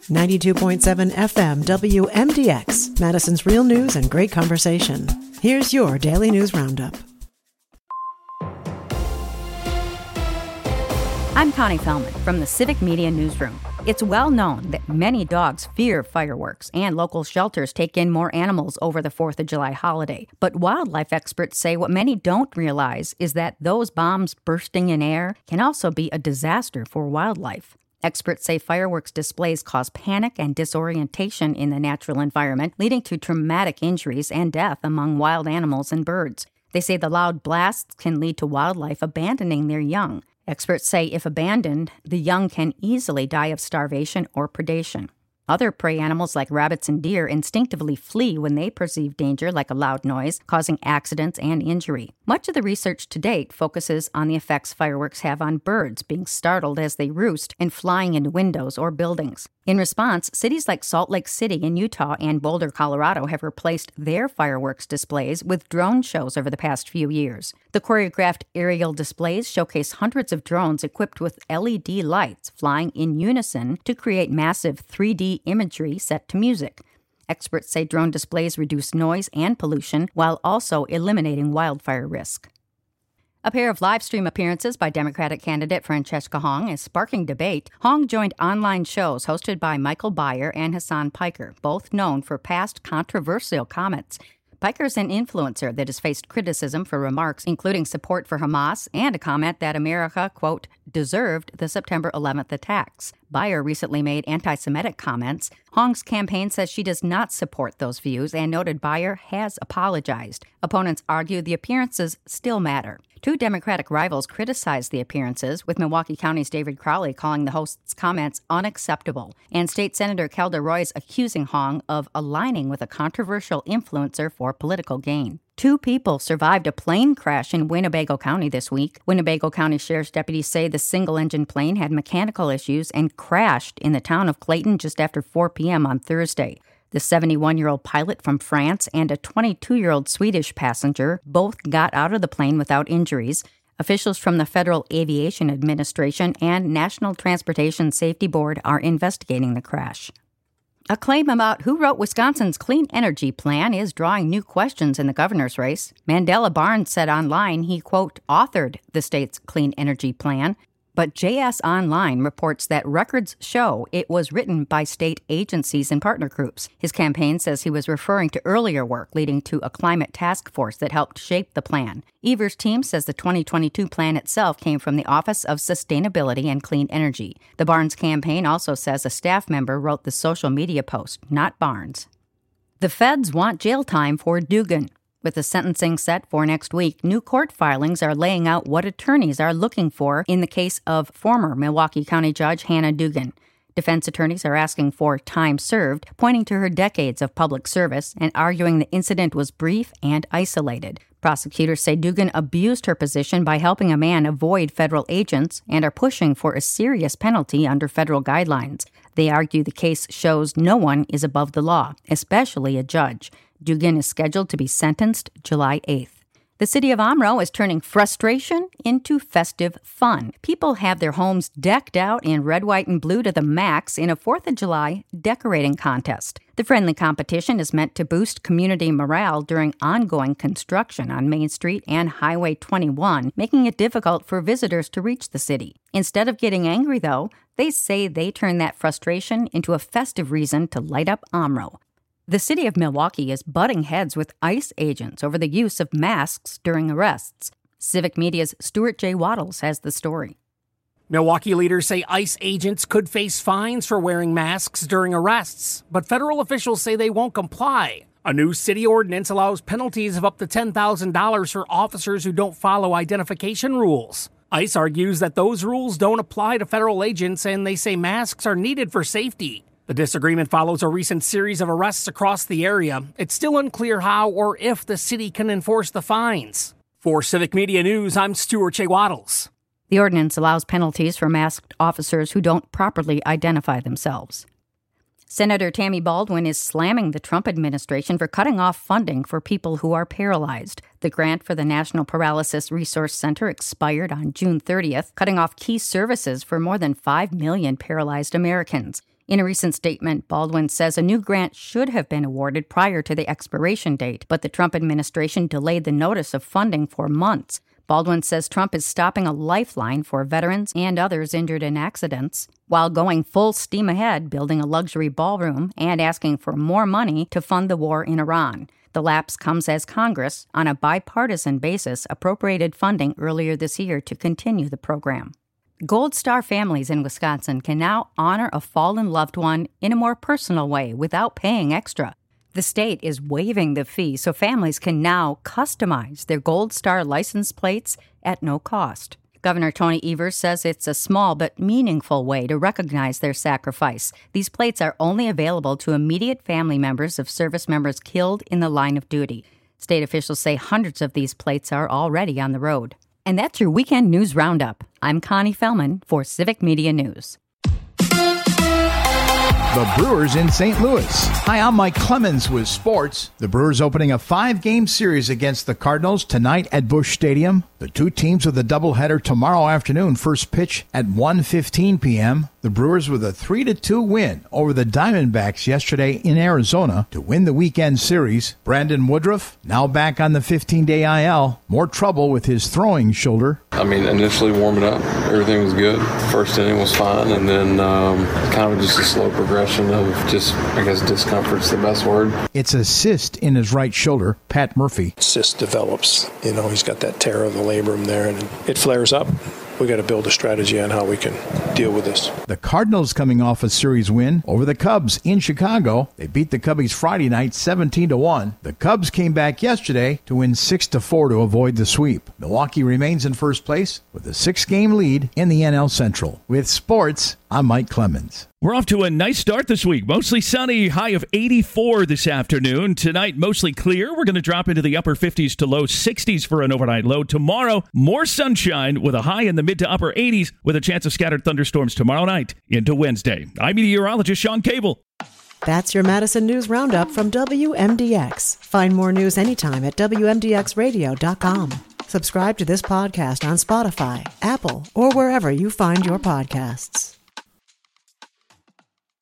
92.7 FM WMDX, Madison's real news and great conversation. Here's your Daily News Roundup. I'm Connie Fellman from the Civic Media Newsroom. It's well known that many dogs fear fireworks, and local shelters take in more animals over the 4th of July holiday. But wildlife experts say what many don't realize is that those bombs bursting in air can also be a disaster for wildlife. Experts say fireworks displays cause panic and disorientation in the natural environment, leading to traumatic injuries and death among wild animals and birds. They say the loud blasts can lead to wildlife abandoning their young. Experts say if abandoned, the young can easily die of starvation or predation. Other prey animals like rabbits and deer instinctively flee when they perceive danger, like a loud noise, causing accidents and injury. Much of the research to date focuses on the effects fireworks have on birds, being startled as they roost and flying into windows or buildings. In response, cities like Salt Lake City in Utah and Boulder, Colorado have replaced their fireworks displays with drone shows over the past few years. The choreographed aerial displays showcase hundreds of drones equipped with LED lights flying in unison to create massive 3D imagery set to music. Experts say drone displays reduce noise and pollution while also eliminating wildfire risk. A pair of live stream appearances by Democratic candidate Francesca Hong is sparking debate. Hong joined online shows hosted by Michael Beyer and Hassan Piker, both known for past controversial comments. Piker's an influencer that has faced criticism for remarks including support for Hamas and a comment that America, quote, deserved the September 11th attacks. Beyer recently made anti-Semitic comments. Hong's campaign says she does not support those views and noted Beyer has apologized. Opponents argue the appearances still matter. Two Democratic rivals criticized the appearances, with Milwaukee County's David Crowley calling the host's comments unacceptable, and State Senator Kelda Roys accusing Hong of aligning with a controversial influencer for political gain. Two people survived a plane crash in Winnebago County this week. Winnebago County Sheriff's deputies say the single-engine plane had mechanical issues and crashed in the town of Clayton just after 4 p.m. on Thursday. The 71-year-old pilot from France and a 22-year-old Swedish passenger both got out of the plane without injuries. Officials from the Federal Aviation Administration and National Transportation Safety Board are investigating the crash. A claim about who wrote Wisconsin's clean energy plan is drawing new questions in the governor's race. Mandela Barnes said online he, quote, authored the state's clean energy plan. But JS Online reports that records show it was written by state agencies and partner groups. His campaign says he was referring to earlier work leading to a climate task force that helped shape the plan. Evers' team says the 2022 plan itself came from the Office of Sustainability and Clean Energy. The Barnes campaign also says a staff member wrote the social media post, not Barnes. The feds want jail time for Duggan. With the sentencing set for next week, new court filings are laying out what attorneys are looking for in the case of former Milwaukee County Judge Hannah Duggan. Defense attorneys are asking for time served, pointing to her decades of public service and arguing the incident was brief and isolated. Prosecutors say Duggan abused her position by helping a man avoid federal agents and are pushing for a serious penalty under federal guidelines. They argue the case shows no one is above the law, especially a judge. Duggan is scheduled to be sentenced July 8th. The city of Omro is turning frustration into festive fun. People have their homes decked out in red, white, and blue to the max in a 4th of July decorating contest. The friendly competition is meant to boost community morale during ongoing construction on Main Street and Highway 21, making it difficult for visitors to reach the city. Instead of getting angry, though, they say they turn that frustration into a festive reason to light up Omro. The city of Milwaukee is butting heads with ICE agents over the use of masks during arrests. Civic Media's Stuart J. Waddles has the story. Milwaukee leaders say ICE agents could face fines for wearing masks during arrests, but federal officials say they won't comply. A new city ordinance allows penalties of up to $10,000 for officers who don't follow identification rules. ICE argues that those rules don't apply to federal agents, and they say masks are needed for safety. The disagreement follows a recent series of arrests across the area. It's still unclear how or if the city can enforce the fines. For Civic Media News, I'm Stuart J. Waddles. The ordinance allows penalties for masked officers who don't properly identify themselves. Senator Tammy Baldwin is slamming the Trump administration for cutting off funding for people who are paralyzed. The grant for the National Paralysis Resource Center expired on June 30th, cutting off key services for more than 5 million paralyzed Americans. In a recent statement, Baldwin says a new grant should have been awarded prior to the expiration date, but the Trump administration delayed the notice of funding for months. Baldwin says Trump is stopping a lifeline for veterans and others injured in accidents, while going full steam ahead building a luxury ballroom and asking for more money to fund the war in Iran. The lapse comes as Congress, on a bipartisan basis, appropriated funding earlier this year to continue the program. Gold Star families in Wisconsin can now honor a fallen loved one in a more personal way without paying extra. The state is waiving the fee so families can now customize their Gold Star license plates at no cost. Governor Tony Evers says it's a small but meaningful way to recognize their sacrifice. These plates are only available to immediate family members of service members killed in the line of duty. State officials say hundreds of these plates are already on the road. And that's your Weekend News Roundup. I'm Connie Fellman for Civic Media News. The Brewers in St. Louis. Hi, I'm Mike Clemens with sports. The Brewers opening a 5-game series against the Cardinals tonight at Busch Stadium. The two teams with a doubleheader tomorrow afternoon. First pitch at 1:15 p.m. The Brewers with a 3-2 win over the Diamondbacks yesterday in Arizona to win the weekend series. Brandon Woodruff now back on the 15-day IL. More trouble with his throwing shoulder. Initially warming up, everything was good. First inning was fine, and then kind of just a slow progression of discomfort's the best word. It's a cyst in his right shoulder. Pat Murphy. Cyst develops. He's got that tear of the labrum there, and it flares up. We got to build a strategy on how we can deal with this. The Cardinals coming off a series win over the Cubs in Chicago. They beat the Cubbies Friday night 17-1. The Cubs came back yesterday to win 6-4 to avoid the sweep. Milwaukee remains in first place with a 6-game lead in the NL Central. With sports, I'm Mike Clemens. We're off to a nice start this week. Mostly sunny, high of 84 this afternoon. Tonight, mostly clear. We're going to drop into the upper 50s to low 60s for an overnight low. Tomorrow, more sunshine with a high in the mid to upper 80s with a chance of scattered thunderstorms tomorrow night into Wednesday. I'm meteorologist Sean Cable. That's your Madison News Roundup from WMDX. Find more news anytime at WMDXradio.com. Subscribe to this podcast on Spotify, Apple, or wherever you find your podcasts.